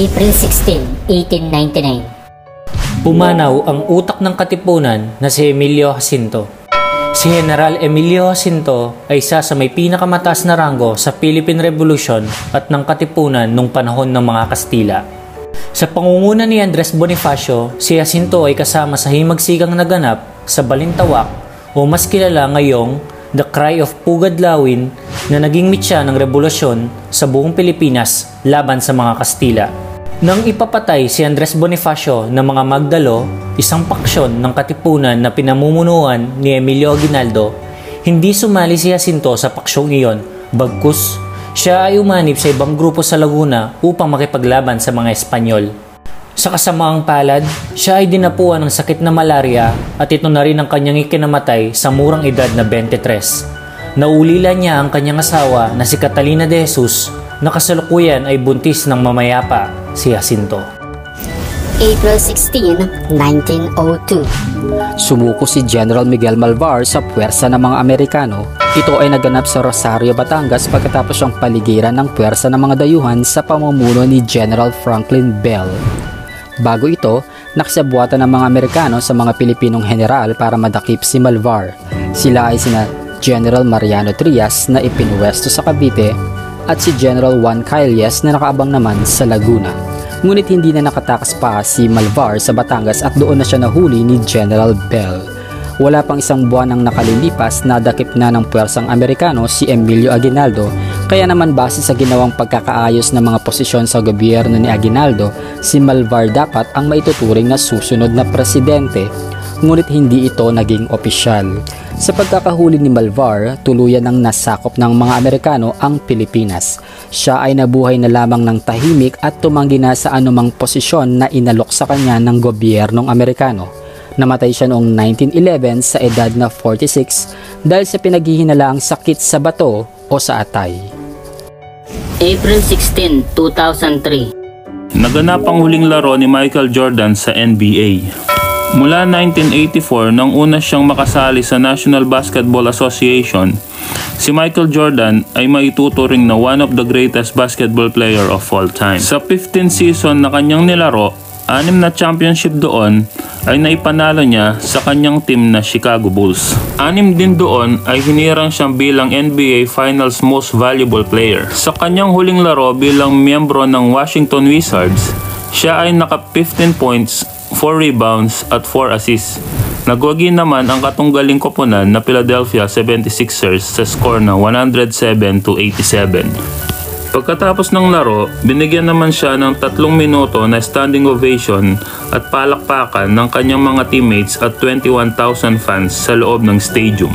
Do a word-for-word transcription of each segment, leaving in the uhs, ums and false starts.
April sixteenth, eighteen ninety-nine. Pumanaw ang utak ng Katipunan na si Emilio Jacinto. Si General Emilio Jacinto ay isa sa may pinakamataas na ranggo sa Philippine Revolution at ng Katipunan nung panahon ng mga Kastila. Sa pangunguna ni Andres Bonifacio, si Jacinto ay kasama sa himagsigang naganap sa Balintawak o mas kilala ngayong The Cry of Pugadlawin na naging mitya ng revolusyon sa buong Pilipinas laban sa mga Kastila. Nang ipapatay si Andres Bonifacio ng mga Magdalo, isang paksyon ng Katipunan na pinamumunuan ni Emilio Aguinaldo, hindi sumali si Jacinto sa paksyong iyon, bagkus siya ay umanib sa ibang grupo sa Laguna upang makipaglaban sa mga Espanyol. Sa kasamaang palad, siya ay dinapuan ng sakit na malaria at ito na rin ang kanyang ikinamatay sa murang edad na twenty-three. Naulila niya ang kanyang asawa na si Catalina de Jesus na kasalukuyan ay buntis ng mamayapa si Jacinto. April sixteenth, nineteen oh two. Sumuko si General Miguel Malvar sa puwersa ng mga Amerikano. Ito ay naganap sa Rosario, Batangas pagkatapos ang paligiran ng puwersa ng mga dayuhan sa pamumuno ni General Franklin Bell. Bago ito, nakisabuatan ng mga Amerikano sa mga Pilipinong general para madakip si Malvar. Sila ay sina General Mariano Trias na ipinuwesto sa Cavite at si General Juan Cailles na nakaabang naman sa Laguna. Ngunit hindi na nakatakas pa si Malvar sa Batangas at doon na siya nahuli ni General Bell. Wala pang isang buwan ang nakalilipas na dakip na ng puwersang Amerikano si Emilio Aguinaldo, kaya naman base sa ginawang pagkakaayos ng mga posisyon sa gobyerno ni Aguinaldo, si Malvar dapat ang maituturing na susunod na presidente, ngunit hindi ito naging opisyal. Sa pagkakahuli ni Malvar, tuluyan ng nasakop ng mga Amerikano ang Pilipinas. Siya ay nabuhay na lamang ng tahimik at tumanggi na sa anumang posisyon na inalok sa kanya ng gobyernong Amerikano. Namatay siya noong nineteen eleven sa edad na forty-six dahil sa pinaghihinalaang sakit sa bato o sa atay. April sixteenth, two thousand three. Naganap ang huling laro ni Michael Jordan sa N B A. Mula nineteen eighty-four nang una siyang makasali sa National Basketball Association, si Michael Jordan ay maituturing na one of the greatest basketball player of all time. Sa fifteenth season na kanyang nilaro, anim na championship doon ay naipanalo niya sa kanyang team na Chicago Bulls. Anim din doon ay hinirang siyang bilang N B A Finals Most Valuable Player. Sa kanyang huling laro bilang miyembro ng Washington Wizards, siya ay naka fifteen points, four rebounds at four assists. Nagwagi naman ang katunggaling koponan na Philadelphia seventy-sixers sa score na one oh seven to eighty-seven. Pagkatapos ng laro, binigyan naman siya ng tatlong minuto na standing ovation at palakpakan ng kanyang mga teammates at twenty-one thousand fans sa loob ng stadium.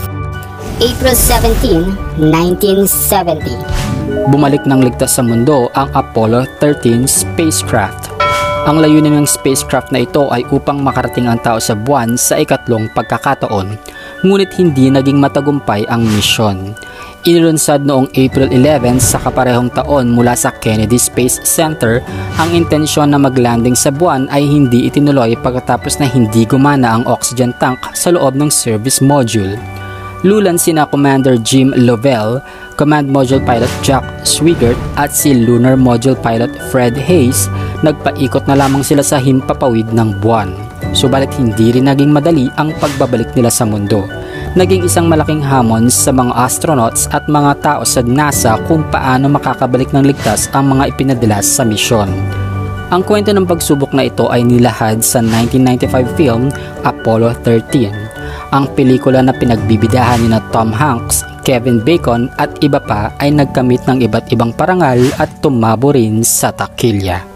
April seventeenth, nineteen seventy. Bumalik ng ligtas sa mundo ang Apollo thirteen spacecraft. Ang layunin ng spacecraft na ito ay upang makarating ang tao sa buwan sa ikatlong pagkakataon, ngunit hindi naging matagumpay ang misyon. Inilunsad noong April eleventh sa kaparehong taon mula sa Kennedy Space Center, ang intensyon na maglanding sa buwan ay hindi itinuloy pagkatapos na hindi gumana ang oxygen tank sa loob ng service module. Lulan sina Commander Jim Lovell, Command Module Pilot Jack Swigert at si Lunar Module Pilot Fred Hayes. Nagpaikot na lamang sila sa himpapawid ng buwan. Subalit hindi rin naging madali ang pagbabalik nila sa mundo. Naging isang malaking hamon sa mga astronauts at mga tao sa NASA kung paano makakabalik ng ligtas ang mga ipinadala sa misyon. Ang kwento ng pagsubok na ito ay nilahad sa nineteen ninety-five film Apollo thirteen. Ang pelikula na pinagbibidahan ni na Tom Hanks, Kevin Bacon at iba pa ay nagkamit ng iba't ibang parangal at tumabo rin sa takilya.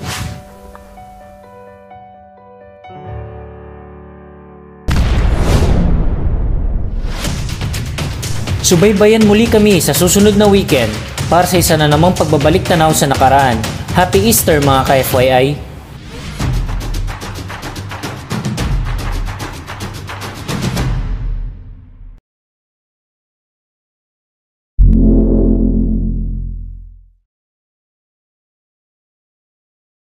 Subaybayan muli kami sa susunod na weekend para sa isa na namang pagbabalik tanaw sa nakaraan. Happy Easter mga ka-F Y I!